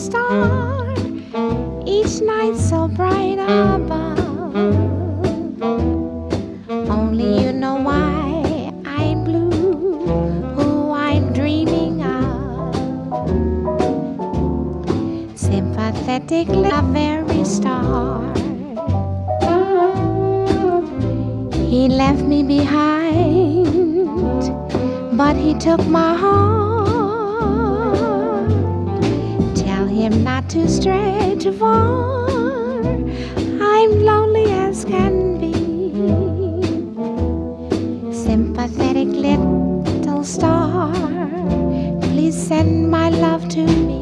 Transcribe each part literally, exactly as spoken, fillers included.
star, each night so bright above. Only you know why I'm blue, who I'm dreaming of. Sympathetic little very star, he left me behind, but he took my heart. Tell him not to stray too far, I'm lonely as can be. Sympathetic little star, please send my love to me.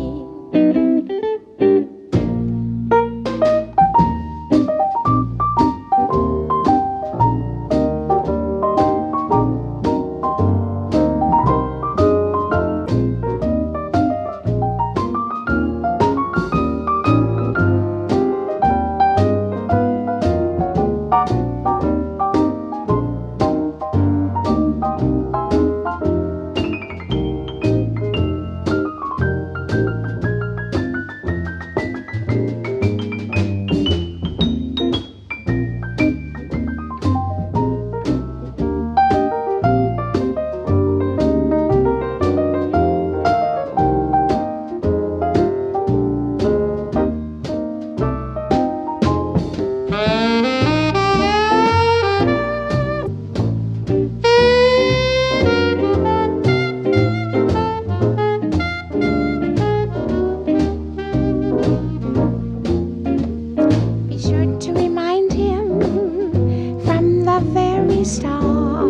Star,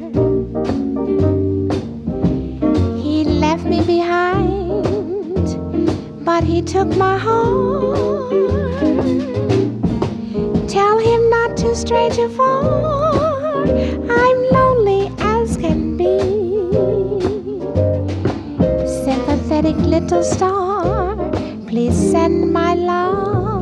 he left me behind, but he took my heart. Tell him not to stray too far, I'm lonely as can be. Sympathetic little star, please send my love